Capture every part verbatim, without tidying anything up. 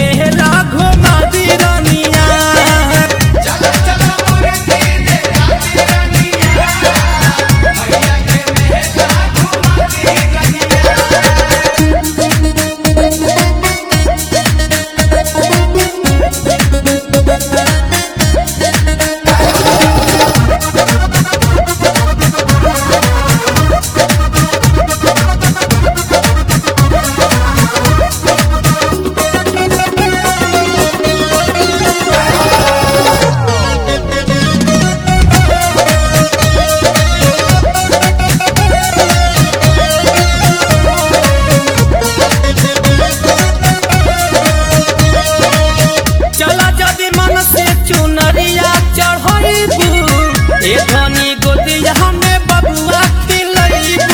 मेहरा घुमा दी रानिया। चला चला मोरे दीदी गाती रानिया, मैया के मेला घुमाती रानिया। चला जदी मन से चुनरिया चढ़ाईबू, ए धनी गोदिया में बबुआ खिलैबू।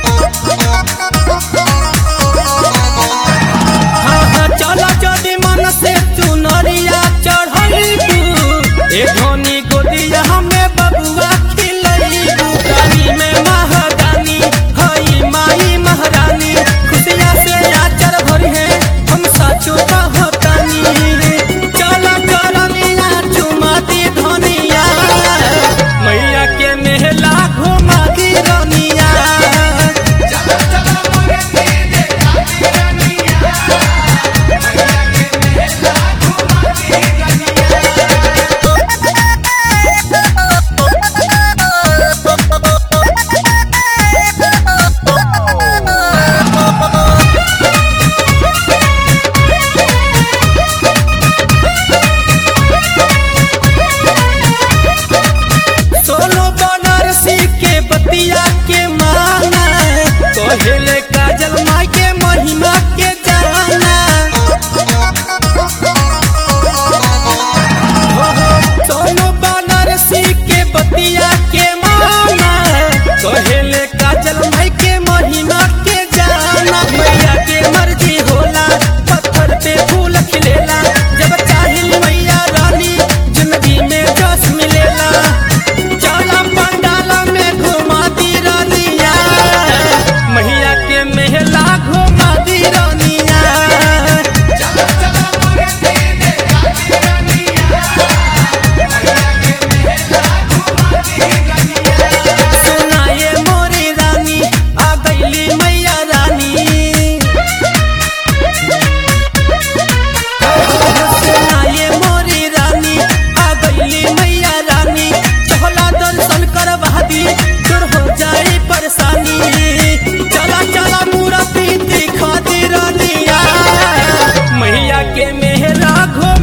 हाँ हाँ चला जदी मन से चुनरिया चढ़ाईबू, ए धनी गोदिया में बबुआ खिलैबू। रानी में महारानी हई माई महारानी, खुशियाँ से आचर भरी है हम साचो कहतानी। चला करनिया चुमा दी धनिया, मैया के मेला घुमा दी रानिया। चला चला मोरे दीदी गाती रानिया, मैया के मेला घुमाती रानिया। सोनो बनारसी के बतिया के माना, कहेले काजल माई के महिमा के जाना। हो हो, सोनो बनारसी के बतिया के माना, कहेले काजल माई के महिमा के जाना। मैया के मर्जी होला पत्थर पे फूल खिलेला, जब चाहिल मैया रानी जिंदगी में जस मिलेला। चला पंडाला में घुमा दी रानिया, मैया के मेला घुमा दी रानिया। चला चला मोरे दीदी गाती रानिया, मैया के मेला घुमाती रानिया। सुनाए मोरी रानी आ गईली मैया रानी। सुनाए मोरी रानी आ गईली मैया रानी, चहला दर्शन करवा दी दूर हो जाए परेशानी। चला चला मूर्ति दिखा दी रानिया, मैया के मेहरा घो